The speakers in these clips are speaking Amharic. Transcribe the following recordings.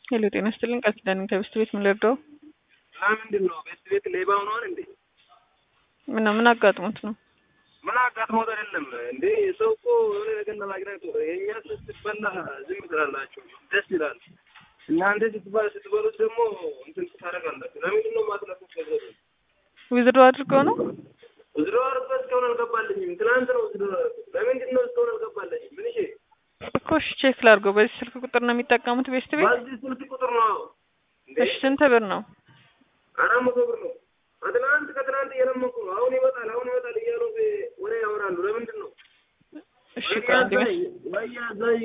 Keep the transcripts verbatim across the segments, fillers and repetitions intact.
ሄሎ ጤና ይስጥልኝ ቃል ኪዳን ከቤስት ቤት ምን ልርዳው? ለምንድን ነው ቤስት ቤት ሌባው ነው እንዴ? ምን ምን አጋጥሞት ነው? ምን አጋጥሞት አይደለም እንዴ? ሰው እኮ የሆነ ነገር ለማግኘት የኛ ስትበላ ዝም ትላላችሁ፣ ደስ ይላል። እናንተ ስትበላ ስትበሉት ደግሞ እንትን ታደርጋላችሁ። ለምንድን ነው ማጥላቱ? ገንዘብ ዊዝድሮ አድርገው ነው? ዊዝድሮ አድርገው እስካሁን አልገባልኝም። ትናንት ነው ዊዝድሮ አድርገው። ለምንድን ነው እስካሁን አልገባልኝም? ምን እሺ እኮ እሺ ቼክ ላድርገው። በዚህ ስልክ ቁጥር ነው የሚጠቀሙት ቤስት ቤት? በዚህ ስልክ ቁጥር ነው። እሺ ስንት ብር ነው? አራት መቶ ብር ነው። ከትናንት ከትናንት እየለመንኩ ነው። አሁን ይመጣል አሁን ይመጣል እያሉ ወሬ ያወራሉ። ለምንድን ነው? እሺ ቆንጆ ወያ ዘይ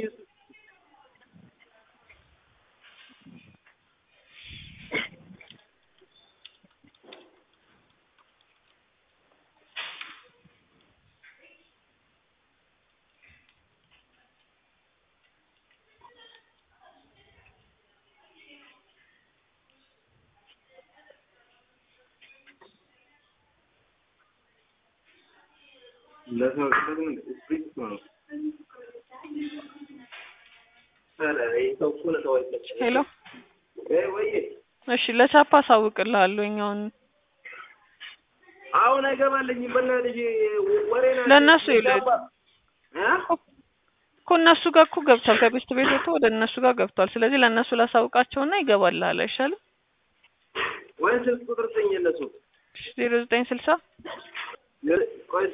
ለሰው ለምን ስፕሪት ነው? አረ ይሄው እኮ ነው ተወልደ ሄሎ እ ወይ እሺ ለቻፓ አሳውቅልሃለሁ። እኛውን አሁን አይገባልኝም። በእናትሽ ወሬና ለነሱ ይላል እ እኮ እነሱ ጋር እኮ ገብቷል። ከቤስት ቤት ወጥቶ ወደ እነሱ ጋር ገብቷል። ስለዚህ ለነሱ ላሳውቃቸውና ይገባልሃል አይሻልም? ወይስ ስልክ ቁጥር ጠኝ የነሱ ዜሮ ዘጠኝ ስልሳ ቆይስ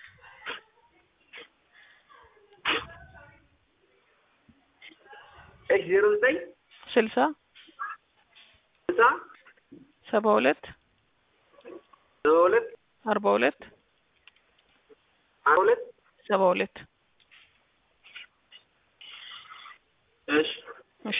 እሺ ዜሮ ዘጠኝ ስልሳ ስልሳ ሰባ ሁለት ሰባ ሁለት አርባ ሁለት አርባ ሁለት ሰባ ሁለት እሺ